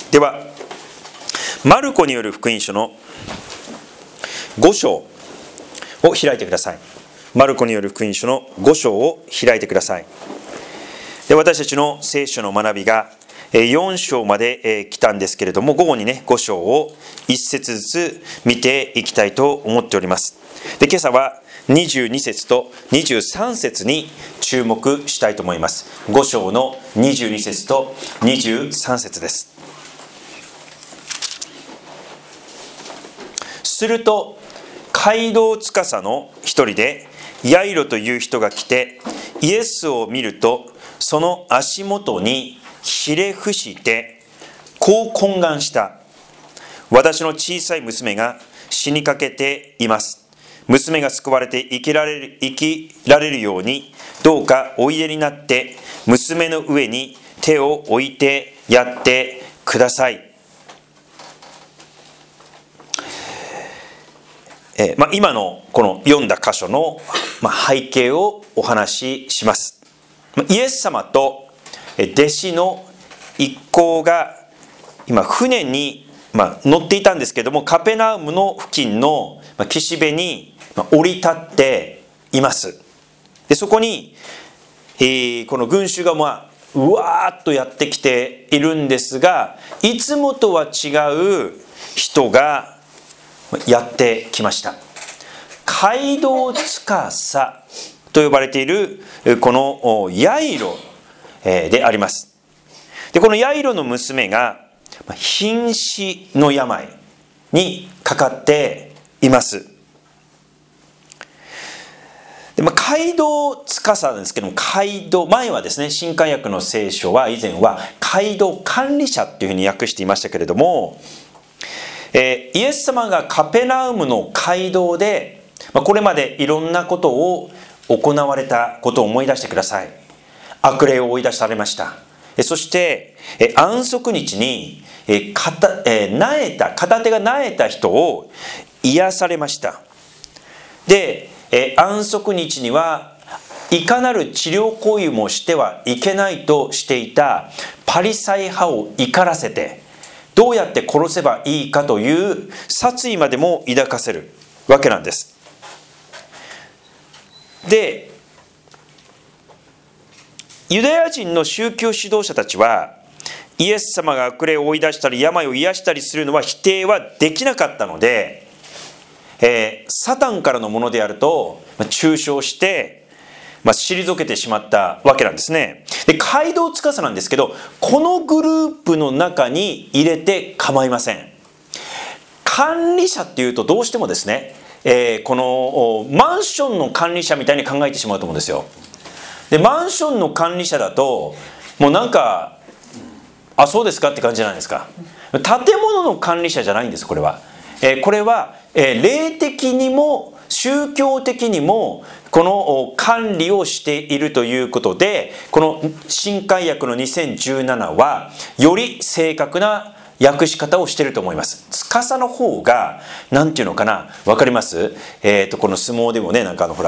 ではマルコによる福音書の5章を開いてください。マルコによる福音書の5章を開いてください。で、私たちの聖書の学びが4章まで来たんですけれども、午後にね5章を1節ずつ見ていきたいと思っております。で、今朝は22節と23節に注目したいと思います。5章の22節と23節です。すると街道司の一人でヤイロという人が来て、イエスを見るとその足元にひれ伏してこう懇願した。私の小さい娘が死にかけています。娘が救われて生きられるように、どうかおいでになって娘の上に手を置いてやってください。今のこの読んだ箇所の背景をお話しします。イエス様と弟子の一行が今船に乗っていたんですけども、カペナウムの付近の岸辺に降り立っています。で、そこにこの群衆がうわーっとやってきているんですが、いつもとは違う人がやってきました。街道司と呼ばれているこのヤイロであります。で、このヤイロの娘が瀕死の病にかかっています。で、街道司なんですけども、街道、前はですね、新海訳の聖書は以前は街道管理者というふうに訳していましたけれども、イエス様がカペナウムの街道でこれまでいろんなことを行われたことを思い出してください。悪霊を追い出されました。そして安息日に片手がなえた人を癒されました。で、安息日にはいかなる治療行為もしてはいけないとしていたパリサイ派を怒らせて、どうやって殺せばいいかという殺意までも抱かせるわけなんです。で、ユダヤ人の宗教指導者たちはイエス様が悪霊を追い出したり病を癒したりするのは否定はできなかったので、サタンからのものであると中傷して退けてしまったわけなんですね。で、街道司なんですけど、このグループの中に入れて構いません。管理者っていうとどうしてもですね、このマンションの管理者みたいに考えてしまうと思うんですよ。で、マンションの管理者だともうそうですかって感じじゃないですか。建物の管理者じゃないんです。これは霊的にも宗教的にもこの管理をしているということで、この新海訳の2017はより正確な訳し方をしていると思います。司の方がなんていうのかな、わかります？この相撲でもね、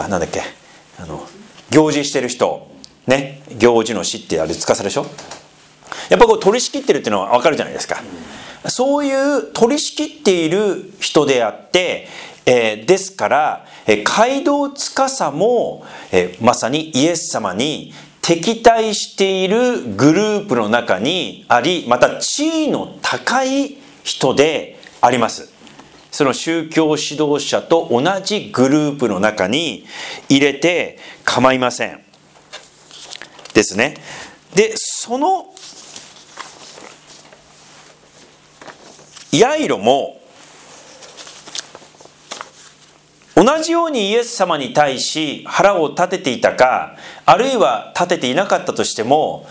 行事してる人ね、行事の師ってあれ司でしょ。やっぱ取り仕切ってるっていうのはわかるじゃないですか。そういう取り仕切っている人であって、ですから街道司も、まさにイエス様に敵対しているグループの中にあり、また地位の高い人であります。その宗教指導者と同じグループの中に入れて構いませんですね。で、そのヤイロも同じようにイエス様に対し腹を立てていたか、あるいは立てていなかったとしても、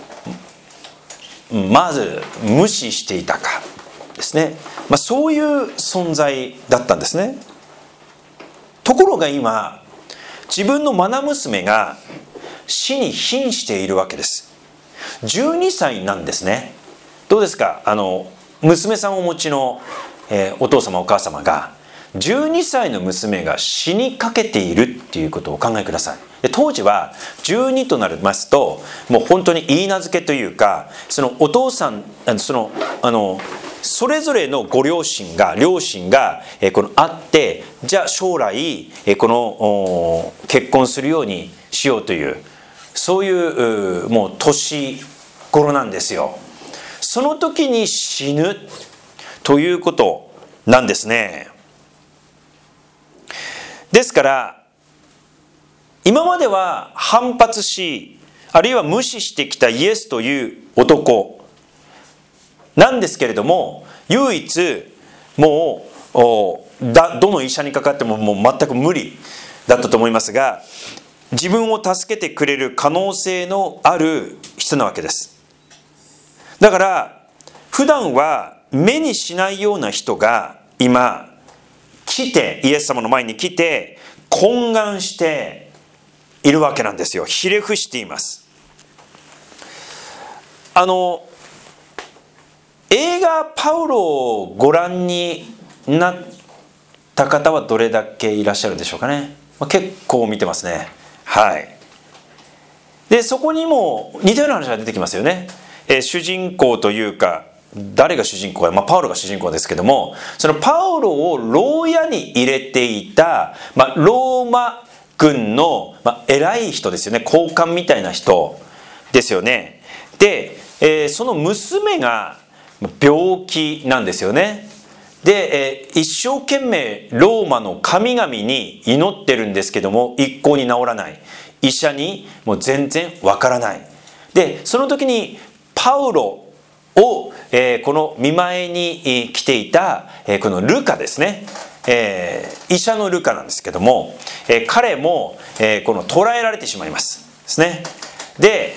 まず無視していたかですね。そういう存在だったんですね。ところが今、自分の愛娘が死に瀕しているわけです。12歳なんですね。どうですか？娘さんをお持ちの、お父様お母様が12歳の娘が死にかけているっていうことをお考えください。 で当時は12となりますともう本当に言い名付けというか、そのお父さんそれぞれのご両親がこの会って、じゃあ将来この結婚するようにしようという、そういうもう年頃なんですよ。その時に死ぬということなんですね。ですから今までは反発し、あるいは無視してきたイエスという男なんですけれども、唯一もうどの医者にかかってももう全く無理だったと思いますが、自分を助けてくれる可能性のある人なわけです。だから普段は目にしないような人が今来て、イエス様の前に来て懇願しているわけなんですよ。ひれ伏しています。映画パウロをご覧になった方はどれだけいらっしゃるでしょうかね。結構見てますね。はい。でそこにも似たような話が出てきますよね。主人公というか、誰が主人公か、パウロが主人公ですけども、そのパウロを牢屋に入れていた、ローマ軍の、偉い人ですよね。高官みたいな人ですよね。で、その娘が病気なんですよね。で、一生懸命ローマの神々に祈ってるんですけども、一向に治らない。医者にもう全然わからない。でその時にパウロを、この見舞いに来ていた、このルカですね、医者のルカなんですけども、彼も、この捕らえられてしまいますですね。で、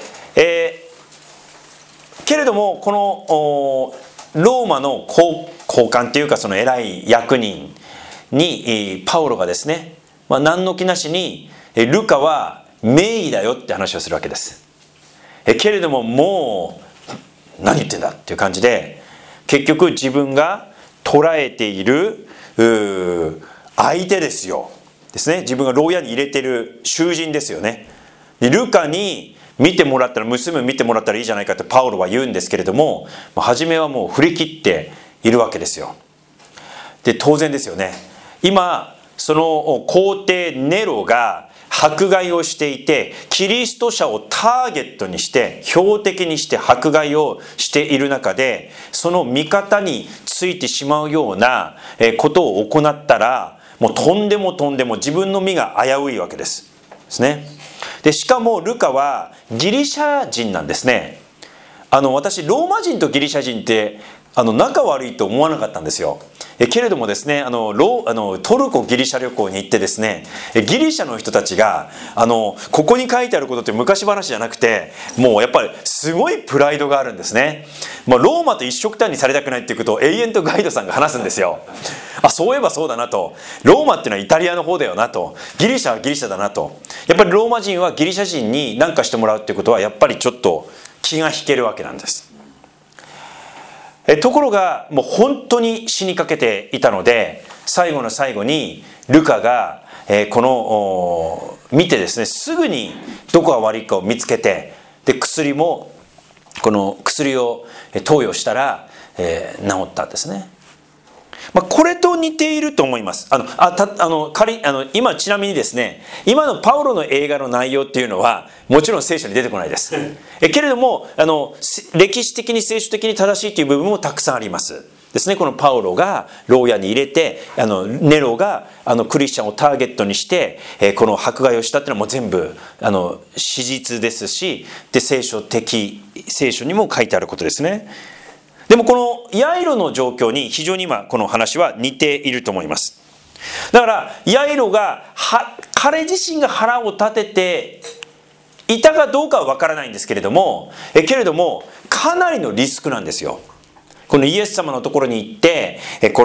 けれどもこのローマの高官というか、その偉い役人にパウロがですね、何の気なしにルカは名医だよって話をするわけです。けれどももう何言ってんだっていう感じで、結局自分が捕らえている相手ですよですね。自分が牢屋に入れている囚人ですよね。でルカに見てもらったら、娘を見てもらったらいいじゃないかってパウロは言うんですけれども、初めはもう振り切っているわけですよ。で当然ですよね。今その皇帝ネロが迫害をしていて、キリスト者をターゲットにして標的にして迫害をしている中で、その味方についてしまうようなことを行ったら、もうとんでも自分の身が危ういわけですね。でしかもルカはギリシャ人なんですね。私ローマ人とギリシャ人って仲悪いと思わなかったんですよ。けれどもですね、トルコギリシャ旅行に行ってですね、ギリシャの人たちがここに書いてあることって昔話じゃなくて、もうやっぱりすごいプライドがあるんですね。ローマと一緒くたにされたくないっていうことを永遠とガイドさんが話すんですよ。そういえばそうだなと、ローマっていうのはイタリアの方だよなと、ギリシャはギリシャだなと、やっぱりローマ人はギリシャ人に何かしてもらうっていうことはやっぱりちょっと気が引けるわけなんです。ところがもう本当に死にかけていたので、最後の最後にルカがこの見てですね、すぐにどこが悪いかを見つけて、でこの薬を投与したら治ったんですね。これと似ていると思います。今ちなみにですね、今のパウロの映画の内容っていうのはもちろん聖書に出てこないです。けれども歴史的に聖書的に正しいという部分もたくさんありますですね。このパウロが牢屋に入れて、ネロがクリスチャンをターゲットにしてこの迫害をしたっていうのはもう全部史実ですし、で聖書にも書いてあることですね。でもこのヤイロの状況に非常に今この話は似ていると思います。だからヤイロが彼自身が腹を立てていたかどうかは分からないんですけれども、かなりのリスクなんですよ。このイエス様のところに行って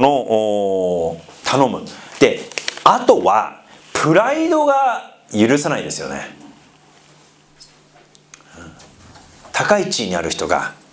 頼む。であとはプライドが許さないですよね。高い地位にある人が、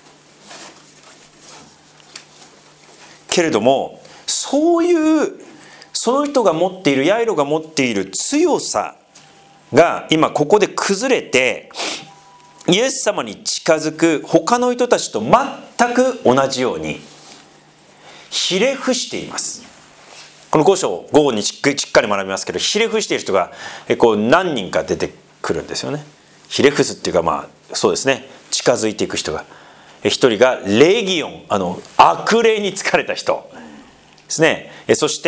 けれどもそういうその人が持っている、ヤイロが持っている強さが今ここで崩れて、イエス様に近づく他の人たちと全く同じようにひれ伏しています。この5章午後にしっかり学びますけど、ひれ伏している人が何人か出てくるんですよね。ひれ伏すっていうか、そうですね、近づいていく人が。一人がレギオン、悪霊に疲れた人ですね。そして、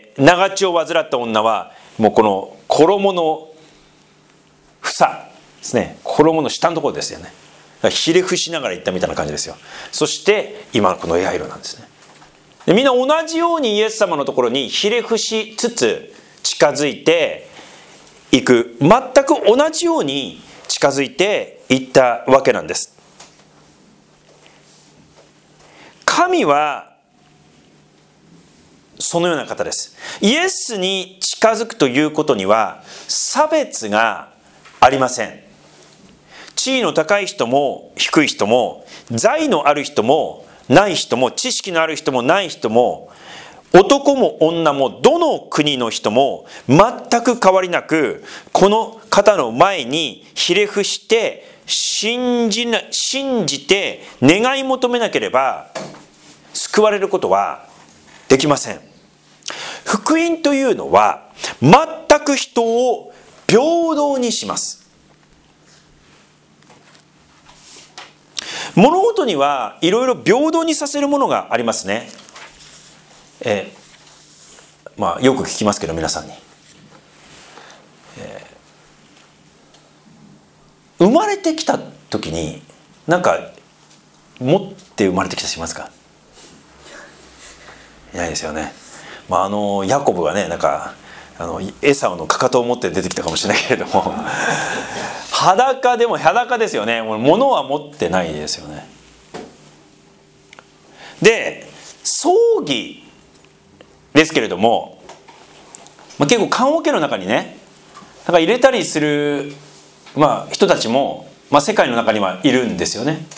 長血を患った女はもうこの衣の房ですね、衣の下のところですよね。ひれ伏しながら行ったみたいな感じですよ。そして今このヤイロなんですね。でみんな同じようにイエス様のところにひれ伏しつつ近づいていく、全く同じように近づいていったわけなんです。神はそのような方です。イエスに近づくということには差別がありません。地位の高い人も低い人も、財のある人もない人も、知識のある人もない人も、男も女もどの国の人も全く変わりなく、この方の前にひれ伏して信じて願い求めなければ救われることはできません。福音というのは全く人を平等にします。物事にはいろいろ平等にさせるものがありますね。よく聞きますけど皆さんに、生まれてきた時になんか持って生まれてきた人いますか？いないですよね。ヤコブがね、なんかエサウのかかとを持って出てきたかもしれないけれども裸ですよね。物は持ってないですよね。で、葬儀ですけれども、結構棺桶の中にね、なんか入れたりする、人たちも、世界の中にはいるんですよね。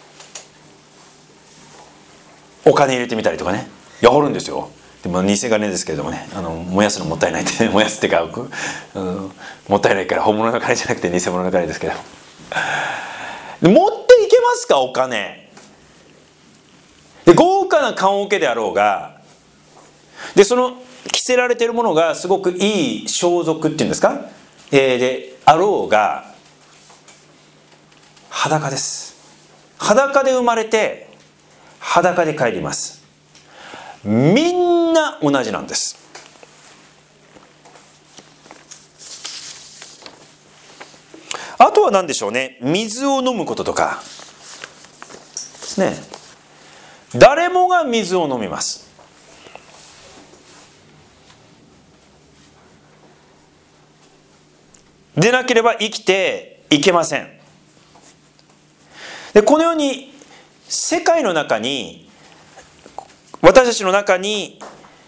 お金入れてみたりとかね、やるんですよ。でも偽金ですけれどもね、燃やすのもったいないって燃やすっていうか、もったいないから本物の金じゃなくて偽物の金ですけど持っていけますか？お金で、豪華な棺桶であろうが、でその着せられているものがすごくいい装束っていうんですか、であろうが、裸です。裸で生まれて裸で帰ります。みんな同じなんです。あとは何でしょうね、水を飲むこととかですね。誰もが水を飲みます。でなければ生きていけません。でこのように世界の中に、私たちの中に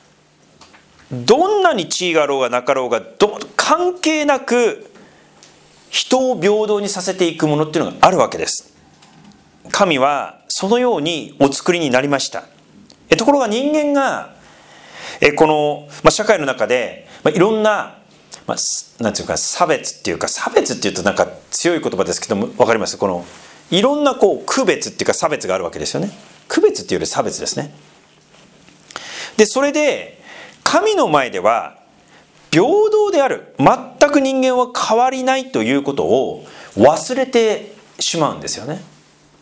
どんなに地位があろうがなかろうが関係なく人を平等にさせていくものっていうのがあるわけです。神はそのようにお作りになりました。ところが人間がこの社会の中でいろんななんていうか差別っていうとなんか強い言葉ですけども、分かります？このいろんな区別っていうか差別があるわけですよね。区別っていうより差別ですね。でそれで神の前では平等である、全く人間は変わりないということを忘れてしまうんですよね。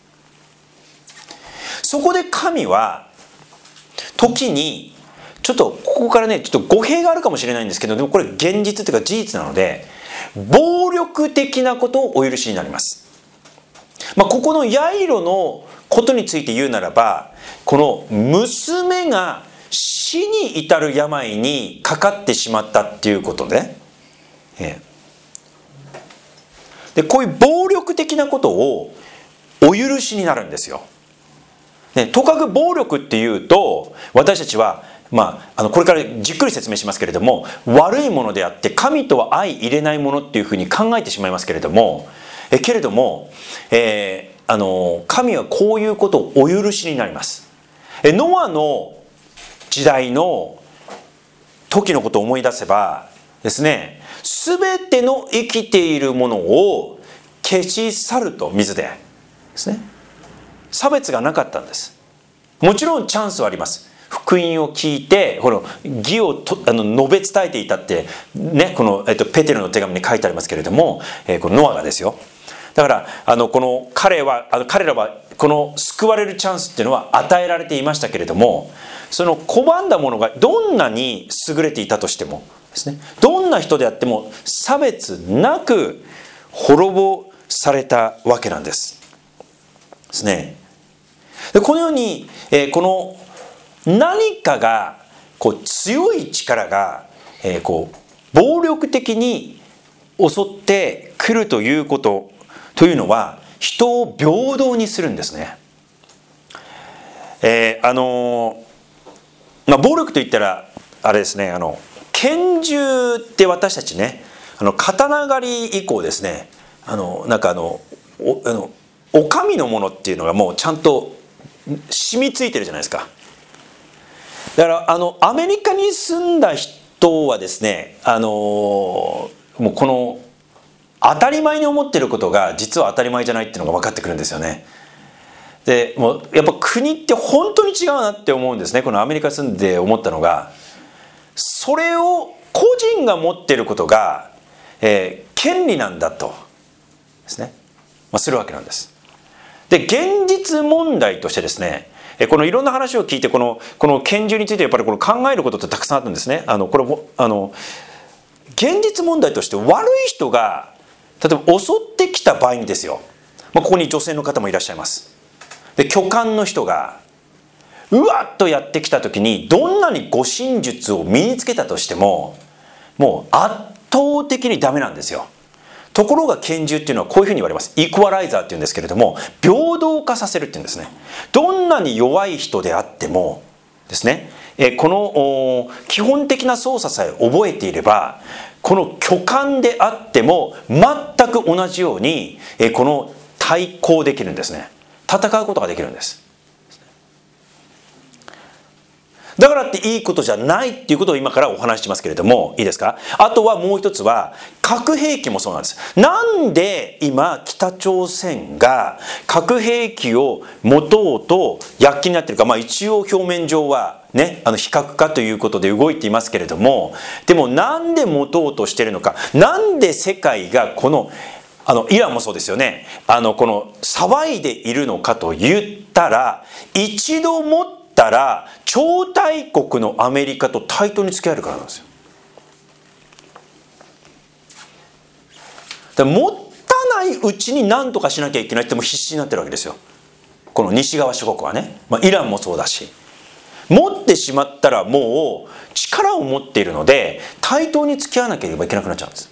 そこで神は時にちょっとここからね、ちょっと語弊があるかもしれないんですけど、でもこれ現実というか事実なので、暴力的なことをお許しになります。ここのヤイロのことについて言うならば、この娘が死に至る病にかかってしまったっていうことで、でこういう暴力的なことをお許しになるんですよ。とかく暴力っていうと、私たちはこれからじっくり説明しますけれども、悪いものであって神とは相入れないものっていうふうに考えてしまいますけれども、神はこういうことをお許しになります。ノアの時代の時のことを思い出せば、 ですね、すべての生きているものを消し去ると、水でですね。差別がなかったんです。もちろんチャンスはあります。福音を聞いてこの義を述べ伝えていたってね、この、ペテロの手紙に書いてありますけれども、このノアがですよ。だからこの彼らはこの救われるチャンスっていうのは与えられていましたけれども、その拒んだものがどんなに優れていたとしてもですね、どんな人であっても差別なく滅ぼされたわけなんですね。でこのように、この何かが強い力が、暴力的に襲ってくるということというのは人を平等にするんですね。暴力といったらあれですね、拳銃って私たちね、刀狩り以降ですね、お上のものっていうのがもうちゃんと染みついてるじゃないですか。だからアメリカに住んだ人はですね、もうこの当たり前に思ってることが実は当たり前じゃないっていうのが分かってくるんですよね。でもうやっぱ国って本当に違うなって思うんですね。このアメリカ住んで思ったのが、それを個人が持っていることが、権利なんだとですね、するわけなんです。で現実問題としてですね、このいろんな話を聞いてこの拳銃についてやっぱりこの考えることってたくさんあるんですね。これ現実問題として悪い人が例えば襲ってきた場合にですよ、ここに女性の方もいらっしゃいます。で巨漢の人がうわっとやってきた時にどんなに護身術を身につけたとしてももう圧倒的にダメなんですよ。ところが拳銃っていうのはこういうふうに言われます。イクワライザーっていうんですけれども、平等化させるっていうんですね。どんなに弱い人であってもですね、この基本的な操作さえ覚えていれば、この巨漢であっても全く同じようにこの対抗できるんですね。戦うことができるんです。だからっていいことじゃないっていうことを今からお話ししますけれども、いいですか。あとはもう一つは核兵器もそうなんです。なんで今北朝鮮が核兵器を持とうと躍起になっているか、一応表面上はね、非核化ということで動いていますけれども、でもなんで持とうとしているのか、なんで世界がこのイランもそうですよね、この騒いでいるのかと言ったら、一度持ったら超大国のアメリカと対等に付き合えるからなんですよ。だから持たないうちに何とかしなきゃいけないっても必死になってるわけですよ、この西側諸国はね。イランもそうだし、持ってしまったらもう力を持っているので対等に付き合わなければいけなくなっちゃうんです。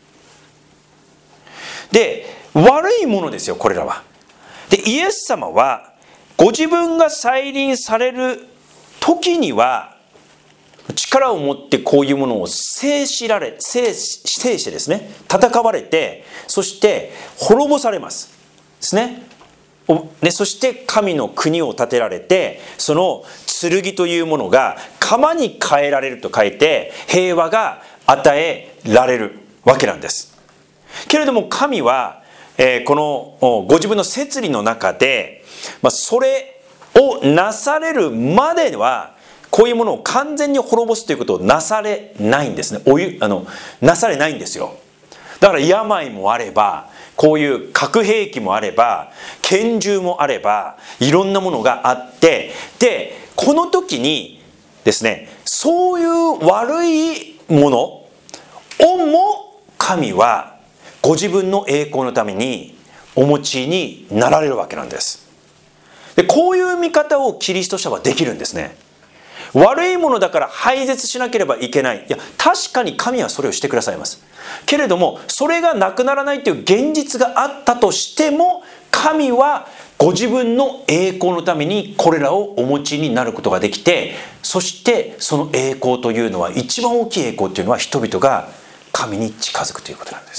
で悪いものですよ、これらは。でイエス様はご自分が再臨される時には力を持ってこういうものを制してですね、戦われて、そして滅ぼされますですね。そして神の国を建てられて、その剣というものが鎌に変えられると書いて平和が与えられるわけなんです。けれども神は、このご自分の摂理の中で、それをなされるまではこういうものを完全に滅ぼすということをなされないんですね。なされないんですよ。だから病もあれば、こういう核兵器もあれば、拳銃もあれば、いろんなものがあって、でこの時にですね、そういう悪いものをも神はご自分の栄光のためにお持ちになられるわけなんです。でこういう見方をキリスト者はできるんですね。悪いものだから廃絶しなければいけない。いや、確かに神はそれをしてくださいます。けれども、それがなくならないという現実があったとしても、神はご自分の栄光のためにこれらをお持ちになることができて、そしてその栄光というのは、一番大きい栄光というのは人々が神に近づくということなんです。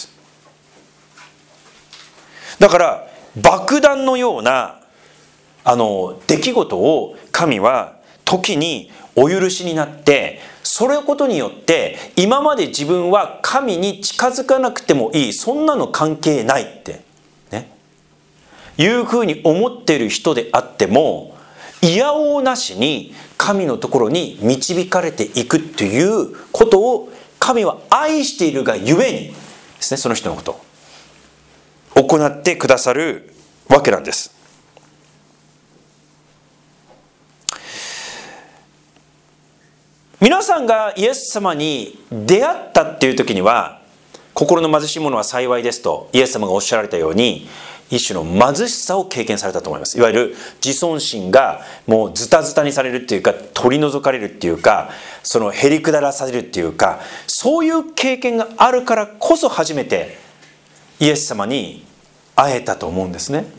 だから爆弾のような出来事を神は時にお許しになって、それことによって今まで自分は神に近づかなくてもいい、そんなの関係ないってね、いうふうに思っている人であっても、いやおうなしに神のところに導かれていくということを神は愛しているがゆえにですね、その人のことを行ってくださるわけなんです。皆さんがイエス様に出会ったっていう時には、心の貧しい者は幸いですとイエス様がおっしゃられたように、一種の貧しさを経験されたと思います。いわゆる自尊心がもうズタズタにされるっていうか、取り除かれるっていうか、そのへりくだらされるっていうか、そういう経験があるからこそ初めてイエス様に会えたと思うんですね。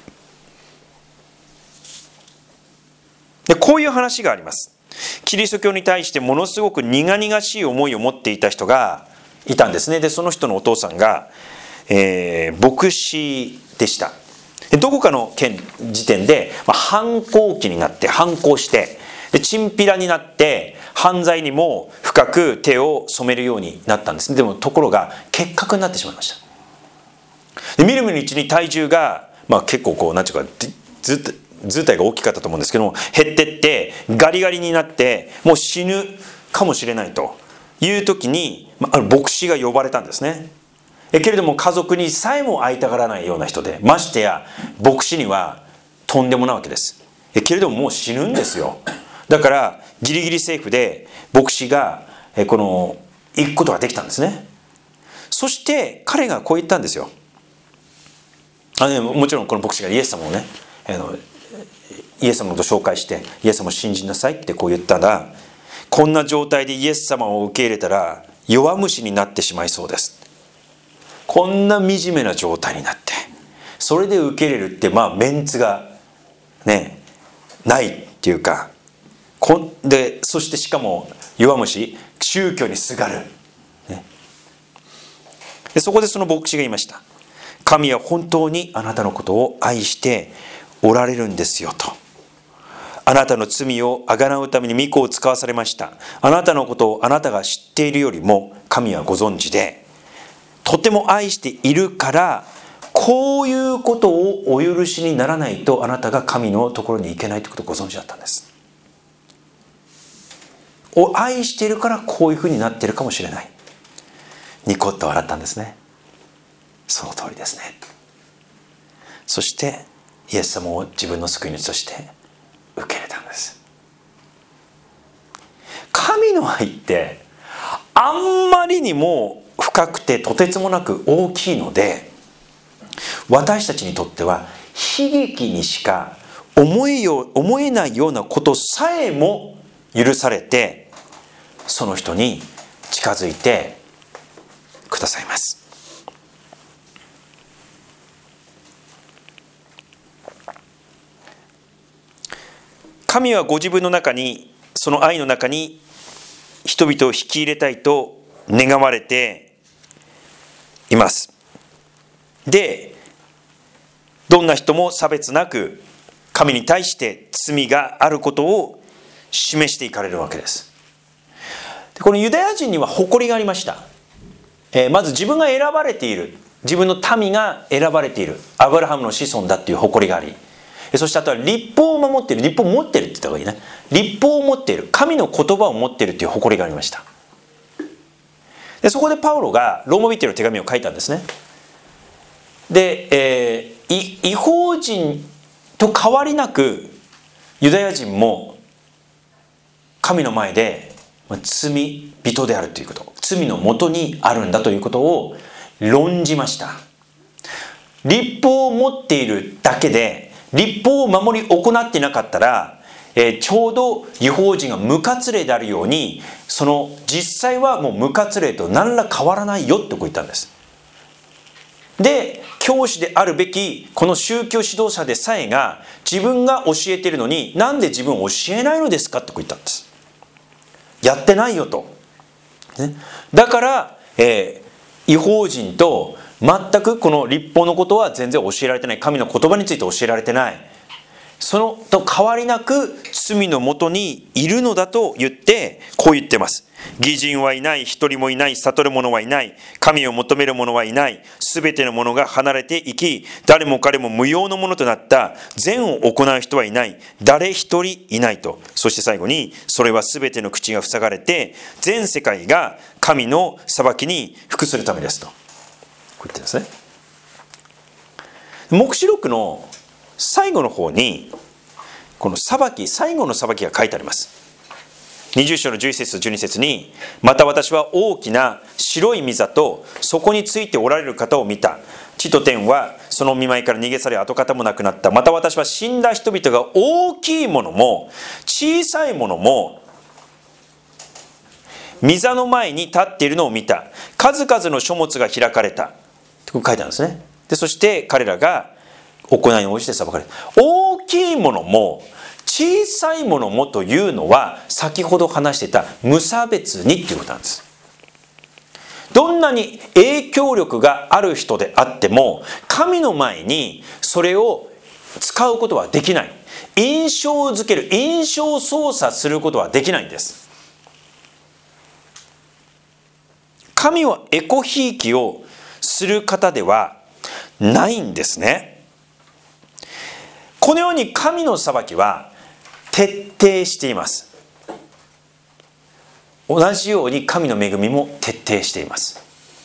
で、こういう話があります。キリスト教に対してものすごく苦々しい思いを持っていた人がいたんですね。で、その人のお父さんが、牧師でした。どこかの時点で、反抗期になって反抗して、でチンピラになって犯罪にも深く手を染めるようになったんですね。でもところが結核になってしまいました。でみるみるうちに体重が、結構こうなんていうか図体が大きかったと思うんですけども、減ってってガリガリになってもう死ぬかもしれないという時に、ある牧師が呼ばれたんですね。けれども家族にさえも会いたがらないような人で、ましてや牧師にはとんでもないわけです。けれどももう死ぬんですよ。だからギリギリセーフで牧師が行くことができたんですね。そして彼がこう言ったんですよ。もちろんこの牧師がイエス様をね、イエス様のことを紹介してイエス様を信じなさいってこう言ったら、こんな状態でイエス様を受け入れたら弱虫になってしまいそうです。こんな惨めな状態になってそれで受け入れるって、メンツがねないっていうか、でそしてしかも弱虫、宗教にすがる、ね、でそこでその牧師が言いました。神は本当にあなたのことを愛しておられるんですよと。あなたの罪をあがなうために御子を使わされました。あなたのことをあなたが知っているよりも神はご存知で、とても愛しているから、こういうことをお許しにならないとあなたが神のところに行けないということをご存知だったんです。愛しているからこういうふうになっているかもしれない。ニコッと笑ったんですね。その通りですね。そしてイエス様を自分の救い主として受け入れたんです。神の愛ってあんまりにも深くてとてつもなく大きいので、私たちにとっては悲劇にしか思えないようなことさえも許されて、その人に近づいてくださいます。神はご自分の中に、その愛の中に人々を引き入れたいと願われています。で、どんな人も差別なく神に対して罪があることを示していかれるわけです。でこのユダヤ人には誇りがありました。まず自分が選ばれている、自分の民が選ばれている、アブラハムの子孫だっていう誇りがあり、そしてあとは立法を守っている、立法を持っているって言った方がいいね。立法を持っている、神の言葉を持っているという誇りがありました。でそこでパウロがローマ人への手紙を書いたんですね。で、異邦人と変わりなくユダヤ人も神の前で罪人であるということ、罪のもとにあるんだということを論じました。立法を持っているだけで、立法を守り行っていなかったら、ちょうど異邦人が無活例であるように、その実際はもう無活例と何ら変わらないよってこう言ったんです。で、教師であるべきこの宗教指導者でさえが自分が教えているのに、なんで自分を教えないのですかってこう言ったんです。やってないよと、ね、だから、異邦人と全くこの立法のことは全然教えられてない、神の言葉について教えられてない、そそのと変わりなく罪のもとにいるのだと言って、こう言ってます。義人はいない、一人もいない、悟る者はいない、神を求める者はいない、すべての者が離れていき、誰も彼も無用のものとなった。善を行う人はいない、誰一人いないと。そして最後に、それはすべての口が塞がれて、全世界が神の裁きに服するためですと。こう言ってですね。黙示録の最後の方にこの裁き、最後の裁きが書いてあります。20章の11節と12節に、また私は大きな白い御座とそこについておられる方を見た。地と天はその見舞いから逃げ去り、跡形もなくなった。また私は死んだ人々が大きいものも小さいものも御座の前に立っているのを見た。数々の書物が開かれたと書いてあるんですね。でそして彼らが行いに応じて裁かれる。大きいものも小さいものもというのは、先ほど話していた無差別にということなんです。どんなに影響力がある人であっても、神の前にそれを使うことはできない。印象づける、印象操作することはできないんです。神はエコひいきをする方ではないんですね。このように神の裁きは徹底しています。同じように神の恵みも徹底しています。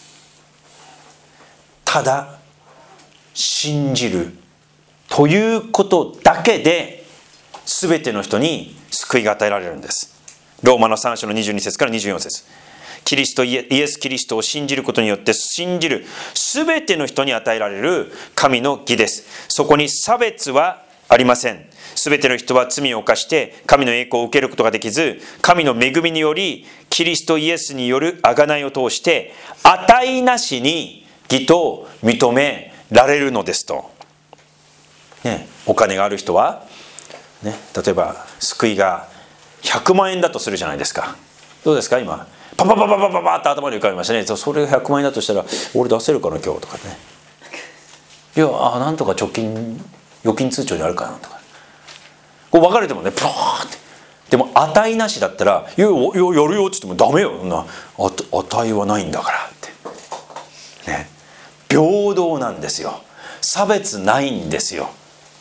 ただ信じるということだけで全ての人に救いが与えられるんです。ローマの3章の22節から24節。イエス・キリストを信じることによって信じる全ての人に与えられる神の義です。そこに差別はありません。すべての人は罪を犯して神の栄光を受けることができず、神の恵みによりキリストイエスによる贖いを通して値なしに義と認められるのですと、お金がある人は、例えば救いが100万円だとするじゃないですか。どうですか今パパパパパパパって頭に浮かびましたね。それが100万円だとしたら俺出せるかな今日とかね。いやなんとか預金通帳にあるかなとか、こう分かれてもねプローって。でも値なしだったらやるよって言ってもダメよ、値はないんだからってね。平等なんですよ。差別ないんですよ。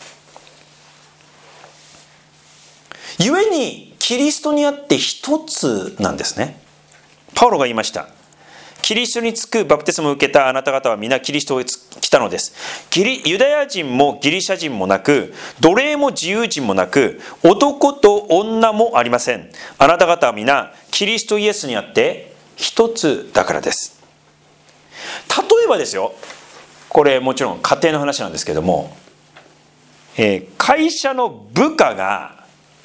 故にキリストにあって一つなんですね。パウロが言いました。キリストにつくバプテスマを受けたあなた方は皆キリストを来たのです。ユダヤ人もギリシャ人もなく、奴隷も自由人もなく、男と女もありません。あなた方は皆キリストイエスにあって一つだからです。例えばですよ、これもちろん家庭の話なんですけども、会社の部下が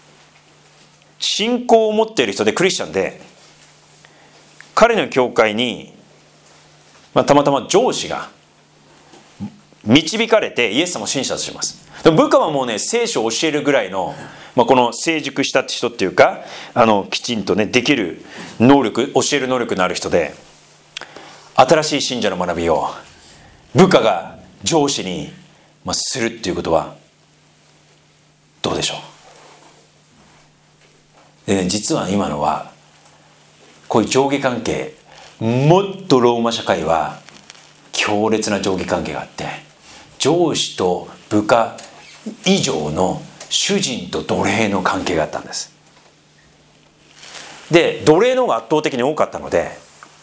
信仰を持っている人でクリスチャンで、彼の教会に、たまたま上司が導かれてイエス様を信じたとします。でも部下はもうね、聖書を教えるぐらいの、この成熟した人っていうか、きちんとねできる能力、教える能力のある人で、新しい信者の学びを部下が上司にするっていうことはどうでしょう。でね、実は今のはこういう上下関係、もっとローマ社会は強烈な上下関係があって、上司と部下以上の主人と奴隷の関係があったんです。で奴隷の方が圧倒的に多かったので、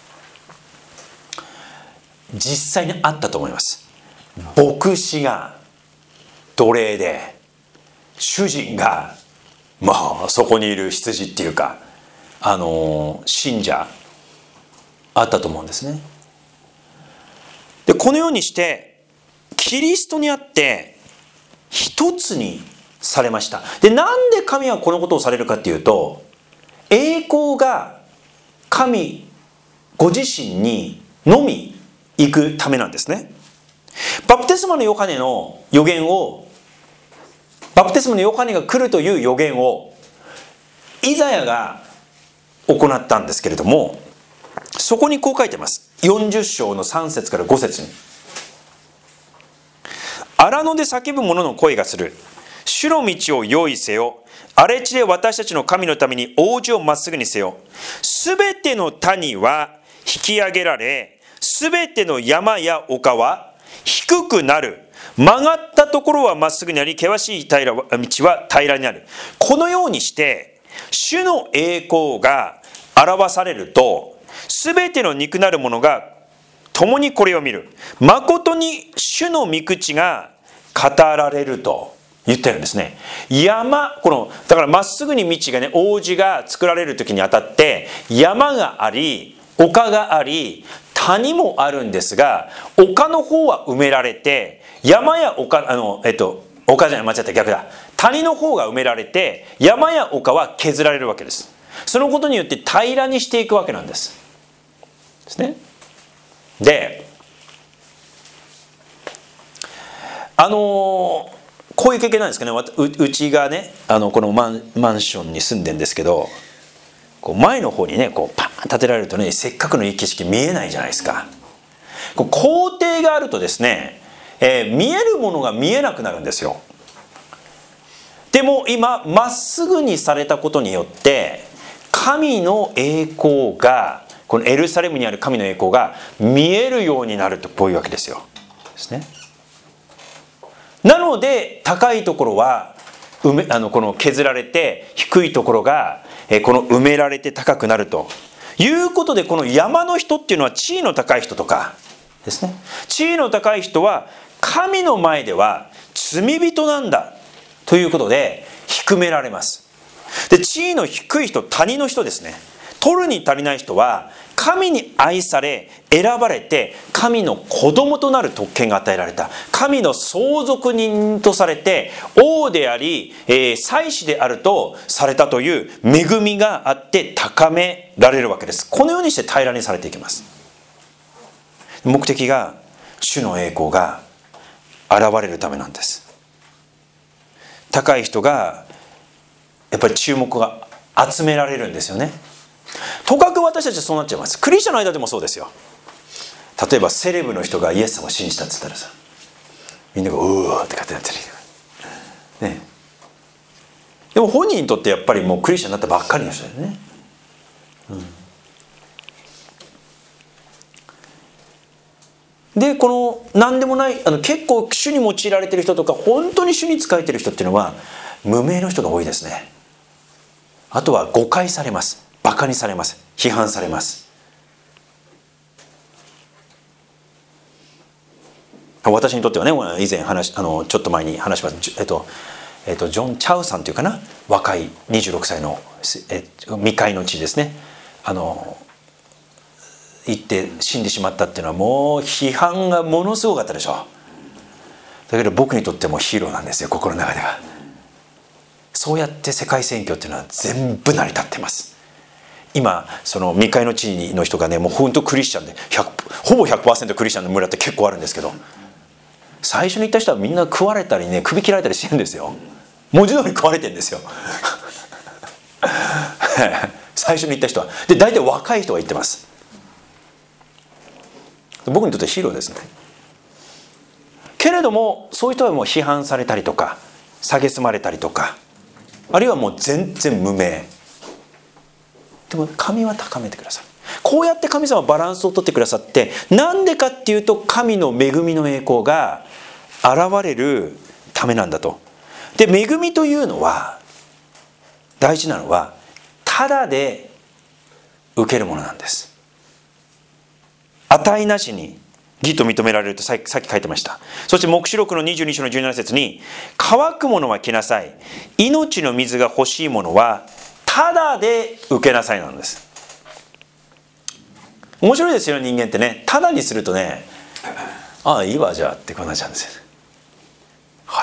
実際にあったと思います。牧師が奴隷で、主人がそこにいる羊っていうか信者あったと思うんですね。でこのようにしてキリストにあって一つにされました。でなんで神はこのことをされるかっていうと、栄光が神ご自身にのみ行くためなんですね。バプテスマのヨハネの予言を、バプテスマのヨハネが来るという予言をイザヤが行ったんですけれども、そこにこう書いてます。40章の3節から5節に、荒野で叫ぶ者の声がする。主主の道を用意せよ。荒れ地で私たちの神のために王子をまっすぐにせよ。すべての谷は引き上げられ、すべての山や丘は低くなる。曲がったところはまっすぐになり、険しい道は平らになる。このようにして、主の栄光が表されると、すべての肉なるものが共にこれを見る。誠に主の御口が語られると言ってるんですね。だからまっすぐに道がね、王子が作られる時にあたって、山があり、丘があり、谷もあるんですが、丘の方は埋められて、山や丘、丘じゃない、間違った、逆だ。谷の方が埋められて、山や丘は削られるわけです。そのことによって平らにしていくわけなんです。ですね。で、こういう経験なんですけどね、うちがね、このマンションに住んでんですけど、こう前の方にね、こうパーン建てられるとね、せっかくのいい景色見えないじゃないですか。こう校庭があるとですね、見えるものが見えなくなるんですよ。でも今まっすぐにされたことによって神の栄光が、このエルサレムにある神の栄光が見えるようになると、こういうわけですよ。ですね。なので高いところはこの削られて、低いところがこの埋められて高くなるということで、この山の人っていうのは地位の高い人とかですね。地位の高い人は神の前では罪人なんだということで低められます。で、地位の低い人、谷の人ですね。取るに足りない人は神に愛され選ばれて、神の子供となる特権が与えられた、神の相続人とされて、王であり、祭司であるとされたという恵みがあって高められるわけです。このようにして平らにされていきます。目的が主の栄光が現れるためなんです。高い人がやっぱり注目が集められるんですよね。とかく私たちはそうなっちゃいます。クリスチャンの間でもそうですよ。例えばセレブの人がイエス様を信じたって言ったらさ、みんながうーって勝手になってる、ね。でも本人にとってやっぱりもうクリスチャンになったばっかりの人だよね。で、この何でもない結構主に用いられてる人とか、本当に主に仕えてる人っていうのは無名の人が多いですね。あとは誤解されます、バカにされます、批判されます。私にとってはね、以前ちょっと前に話しました、ジョン・チャウさんというかな、若い26歳の未開の地ですね、行って死んでしまったっていうのは、もう批判がものすごかったでしょ。だけど僕にとってもヒーローなんですよ、心の中では。そうやって世界宣教っていうのは全部成り立ってます。今その未開の地の人がね、もう本当クリスチャンでほぼ 100% クリスチャンの村って結構あるんですけど、最初に行った人はみんな食われたりね、首切られたりしてるんですよ。文字通り食われてるんですよ最初に行った人は。で、大体若い人が行ってます。僕にとってヒーローですね。けれどもそういう人はもう批判されたりとか、蔑まれたりとか、あるいはもう全然無名。でも神は高めてくださる。こうやって神様はバランスをとってくださって、なんでかっていうと神の恵みの栄光が現れるためなんだと。で、恵みというのは、大事なのはただで受けるものなんです。値なしに義と認められるとさっき書いてました。そして黙示録の22章の17節に、乾くものは来なさい、命の水が欲しいものはただで受けなさいなんです。面白いですよ、人間ってね。ただにするとね、ああいいわじゃあってこうなっちゃうんですよ。払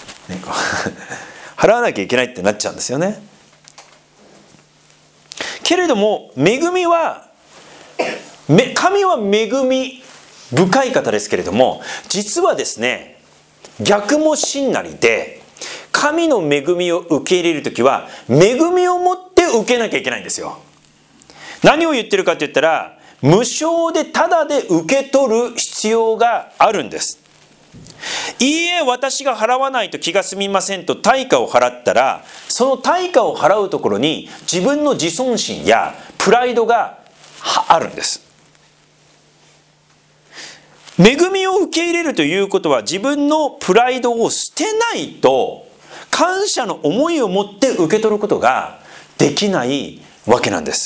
わなきゃいけないってなっちゃうんですよね。けれども恵みは、神は恵み深い方ですけれども、実はですね、逆もしんなりで、神の恵みを受け入れるときは恵みを持って受けなきゃいけないんですよ。何を言ってるかと言ったら、無償でタダで受け取る必要があるんです。 いいえ、私が払わないと気が済みませんと対価を払ったら、その対価を払うところに自分の自尊心やプライドがあるんです。恵みを受け入れるということは、自分のプライドを捨てないと感謝の思いを持って受け取ることができないわけなんです。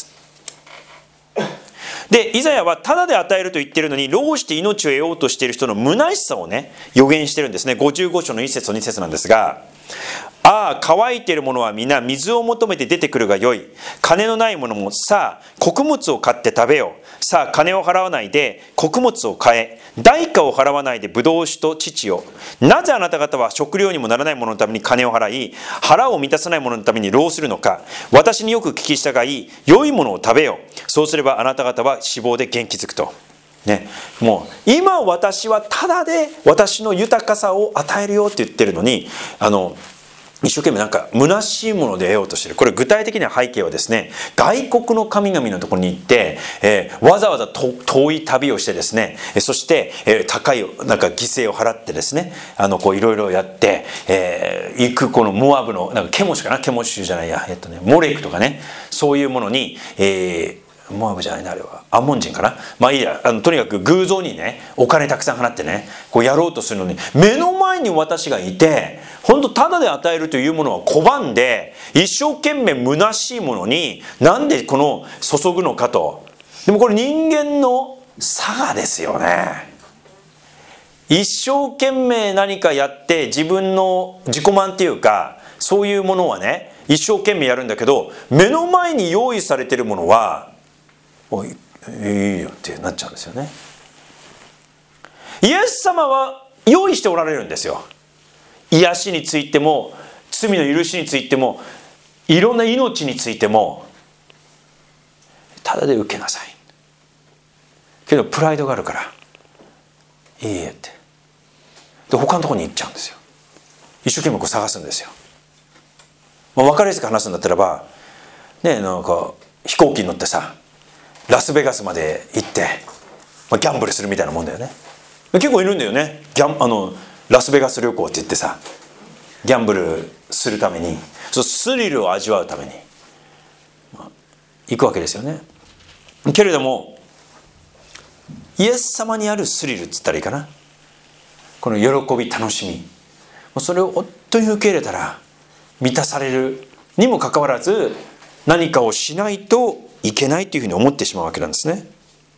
で、イザヤはただで与えると言っているのに、労して命を得ようとしている人の虚しさをね、予言してるんですね。55章の1節と2節なんですが、ああ、乾いているものは皆水を求めて出てくるがよい。金のない者もさあ穀物を買って食べよう。さあ金を払わないで穀物を買え。代価を払わないでブドウ酒と乳を。なぜあなた方は食料にもならないもののために金を払い、腹を満たさないもののために労するのか。私によく聞き従い、良いものを食べよう。そうすればあなた方は脂肪で元気づくと。ね、もう今私はただで私の豊かさを与えるよって言ってるのに、一生懸命なんか虚しいもので得ようとしている。これ具体的な背景はですね、外国の神々のところに行って、わざわざ遠い旅をしてですね、そして、高いなんか犠牲を払ってですね、こういろいろやって、行くこのモアブのなんかケモシュかな、ケモシュじゃないや、モレクとかね、そういうものに、モアブじゃないな、あれはアンモン人かな、まあいいや、とにかく偶像にねお金たくさん払ってね、こうやろうとするのに、目の前に私がいて、本当ただで与えるというものは拒んで、一生懸命虚しいものになんでこの注ぐのかと。でもこれ人間の差がですよね。一生懸命何かやって自分の自己満っていうか、そういうものはね一生懸命やるんだけど、目の前に用意されているものはおいいいよってなっちゃうんですよね。イエス様は用意しておられるんですよ。癒しについても、罪の許しについても、いろんな命についても、ただで受けなさい。けどプライドがあるからいいえって、で他のところに行っちゃうんですよ。一生懸命こう探すんですよ。分かりやすく話すんだったらばね、なんか飛行機に乗ってさラスベガスまで行って、ギャンブルするみたいなもんだよね。結構いるんだよね、ラスベガス旅行って言ってさ、ギャンブルするために、スリルを味わうために、行くわけですよね。けれどもイエス様にあるスリルっつったらいいかな、この喜び楽しみ、それを本当に受け入れたら満たされるにもかかわらず、何かをしないといけないというふうに思ってしまうわけなんですね。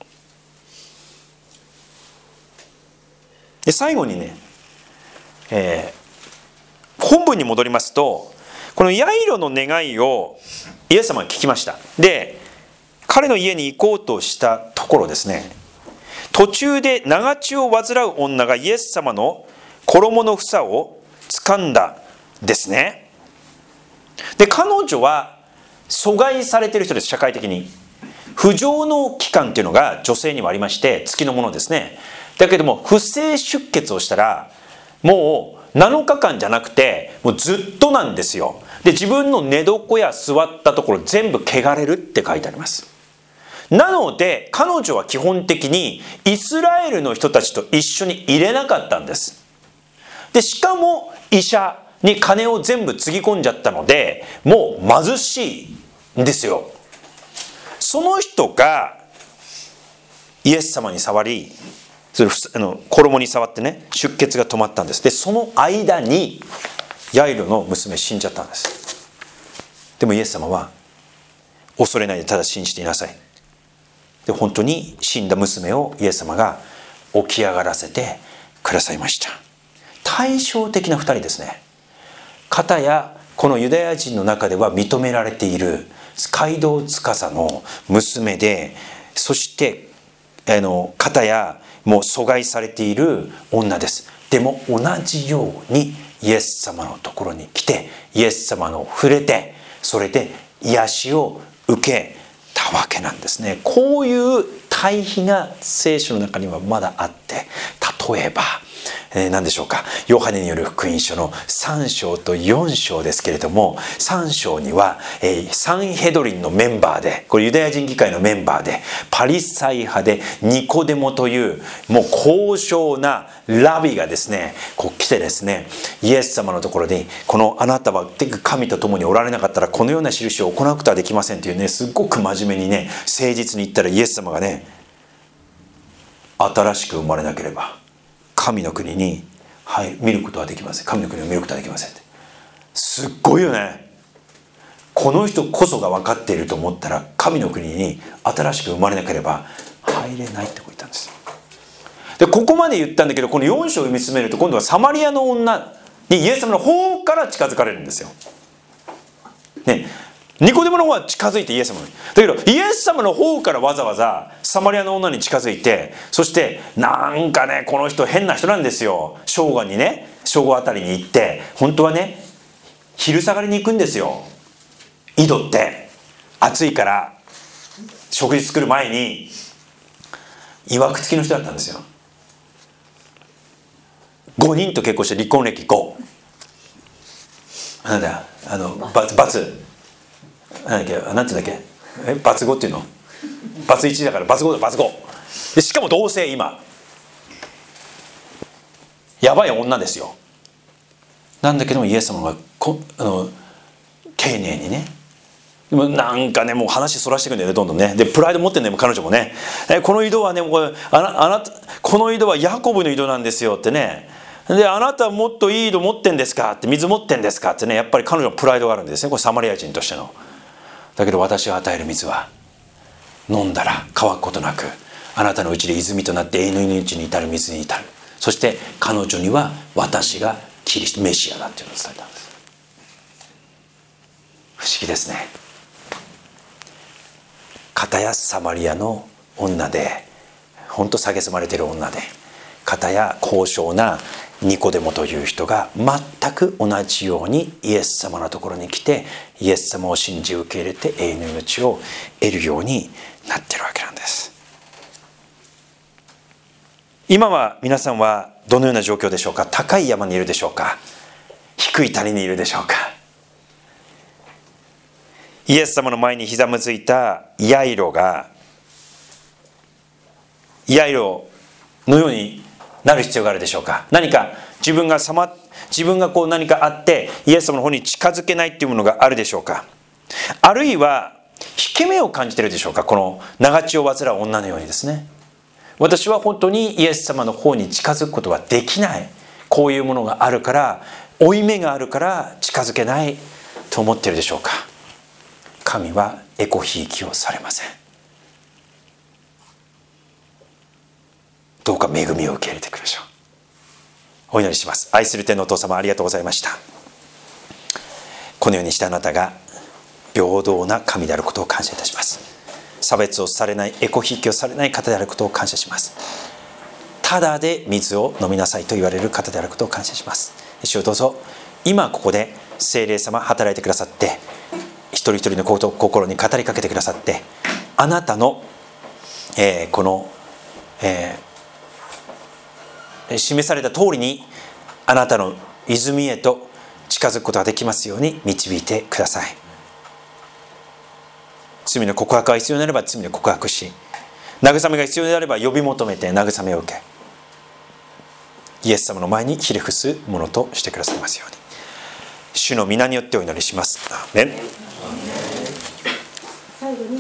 で最後にね、本文に戻りますと、このヤイロの願いをイエス様が聞きました。で彼の家に行こうとしたところですね、途中で長血を患う女がイエス様の衣の房を掴んだですね。で彼女は阻害されている人です。社会的に不浄の期間っていうのが女性にはありまして、月のものですね。だけども不正出血をしたらもう7日間じゃなくてもうずっとなんですよ。で自分の寝床や座ったところ全部汚れるって書いてあります。なので彼女は基本的にイスラエルの人たちと一緒に入れなかったんです。でしかも医者に金を全部つぎ込んじゃったので、もう貧しいんですよ。その人がイエス様に触り、それ衣に触ってね、出血が止まったんです。でその間にヤイロの娘死んじゃったんです。でもイエス様は恐れないでただ信じていなさい。で本当に死んだ娘をイエス様が起き上がらせてくださいました。対照的な2人ですね。片やこのユダヤ人の中では認められている街道司の娘で、そして片やもう阻害されている女です。でも同じようにイエス様のところに来て、イエス様の触れて、それで癒しを受けたわけなんですね。こういう対比が聖書の中にはまだあって、例えば、 何でしょうか、ヨハネによる福音書の3章と4章ですけれども、3章には、サンヘドリンのメンバーで、これユダヤ人議会のメンバーでパリサイ派でニコデモというもう高尚なラビがですね、こう来てですね、イエス様のところに、このあなたは神と共におられなかったらこのような印を行うことはできませんというね、すっごく真面目にね、誠実に言ったら、イエス様がね、新しく生まれなければ神の国に見ることはできません、神の国を見ることはできませんって。すっごいよね。この人こそが分かっていると思ったら、神の国に新しく生まれなければ入れないってこう言ったんです。でここまで言ったんだけど、この4章を見つめると、今度はサマリアの女にイエス様の方から近づかれるんですよ、ね、ニコデモの方は近づいてイエス様に、だけどイエス様の方からわざわざサマリアの女に近づいて、そしてなんかね、この人変な人なんですよ。正午あたりに行って、本当はね昼下がりに行くんですよ。井戸って暑いから食事作る前に、いわくつきの人だったんですよ。5人と結婚して離婚歴5。なんだ罰なんていうんだっけ、罰5っていうの、罰1だから罰5だ、罰5で、しかも同性、今やばい女ですよ。なんだけどもイエス様が丁寧にね、なんかね、もう話そらしていくんだよね、どんどんね。でプライド持ってんだよ彼女もね。この井戸はね、この井戸はヤコブの井戸なんですよってね。であなたはもっといい井戸持ってんですかって、水持ってんですかってね、やっぱり彼女のプライドがあるんですね、これサマリア人としての。だけど私が与える水は飲んだら乾くことなく、あなたのうちで泉となって永遠の命に至る水に至る。そして彼女には私がキリストメシアだっていうのを伝えたんです。不思議ですね。片やサマリアの女で、ほんと蔑まれている女で、片や高尚なニコデモという人が全く同じようにイエス様のところに来て、イエス様を信じ受け入れて永遠の命を得るようになっているわけなんです。今は皆さんはどのような状況でしょうか。高い山にいるでしょうか、低い谷にいるでしょうか。イエス様の前にひざむついたヤイロがヤイロのようになる必要があるでしょうか。何か自分がこう何かあってイエス様の方に近づけないっていうものがあるでしょうか。あるいは引け目を感じているでしょうか。この長血を患う女のようにですね、私は本当にイエス様の方に近づくことはできない、こういうものがあるから、負い目があるから近づけないと思っているでしょうか。神はエコひいきをされません。どうか恵みを受け入れてください。お祈りします。愛する天のお父様、ありがとうございました。このようにしてあなたが平等な神であることを感謝いたします。差別をされない、エコひいきをされない方であることを感謝します。ただで水を飲みなさいと言われる方であることを感謝します。主をどうぞ今ここで聖霊様働いてくださって、一人一人の心に語りかけてくださって、あなたの、この、示された通りにあなたの泉へと近づくことができますように導いてください。罪の告白が必要になれば罪の告白し、慰めが必要であれば呼び求めて慰めを受け、イエス様の前にひれ伏すものとしてくださいますように、主の皆によってお祈りします。アーメン。